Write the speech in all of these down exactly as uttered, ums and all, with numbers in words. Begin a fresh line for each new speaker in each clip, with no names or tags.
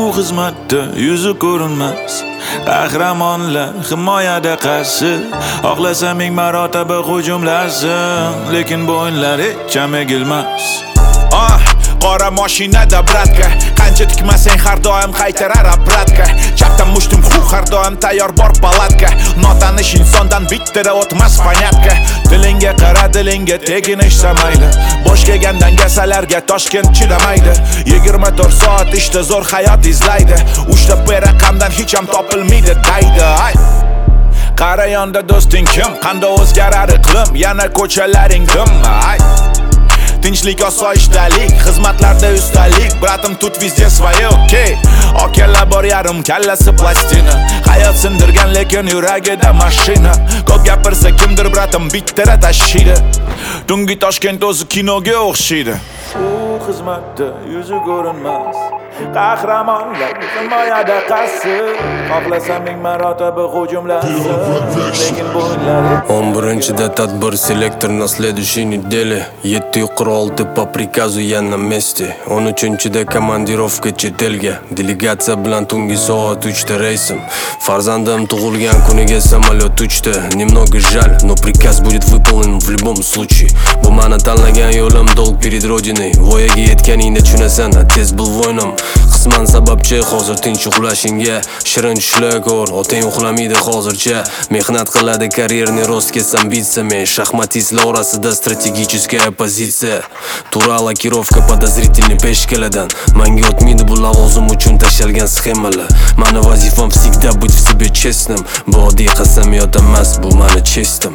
xizmatda yuzi ko'rinmas qahramonlar himoyada qarshi xohlasa ming marotaba hujumlasin, lekin bu o'yinlar hech ham egilmas.
Ah, qora mashinada bratka, qancha tikmasang har doim qaytarar obratga. Chapdan mushtum xu har doim tayyor bor palatka. Notanish insondan bittara o'tmas panyatka. Dilinga qara, dilinga tegin ishsamaydi. Bosh kelgandan gasalarga Toshkent chidamaydi. yigirma to'rt soat ishda zo'r hayot izlaydi. Uchta bu raqamdan hech ham topilmaydi daydi. Ay, qara yonda do'sting kim? Qanday o'zgarar iqlim? Yana ko'chalaring dim. Ay, tinchlik, osoyishtalik, xizmatlarda ustalik. Bratim tut vizde svoye, okey. Okella bor yarim kallasi plastina. Hayot sindirgan lekin yuragida mashina. Ko'p gapirsa kimdir bratim bittara tashiydi. Tungi Toshkent o'zi kinoga o'xshaydi.
U xizmatda yuzi ko'rinmas qahramonlar himoyada qarshi xohlasa ming marotaba hujumlasin, lekin bu o'yinlar
o'n birinchida tadbir selektor на следующей неделе. yetti yuqori olti по приказу я на месте. o'n uchinchida komandirovka chet elga. Delegatsiya bilan tungi soat uchda reysim. Farzandim tug'ilgan kuniga samolyot uchdi. Немного жаль, но приказ будет выполнен в любом случае. Bu meni tanlagan yo'lim, dolg перед родиной. Voyaga yetganingda tushunasan, tez bil voynim. Qisman sababchi hozir tinch uxlashingga. Shirin tushlar ko'r, otang uxlamaydi hozircha. Mehnat qiladi karyerni rost kesam bitsami. Shaxmatistlar orasida strategическая позиция. Tura lakirovka подозрительный peshkaladan. Menga o'tmaydi bu lavozim uchun tashalgan sxemalar. Mani vazifam всегда быть в себе честным. Bu oddiy qasamyod emas, bu mani chestim.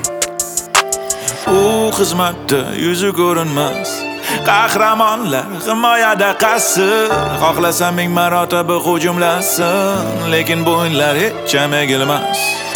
U xizmatda yuzi ko'rinmas qahramonlar himoyada qarshi xohlasa ming marotaba hujumlasin, lekin bu o'yinlar hech ham egilmas.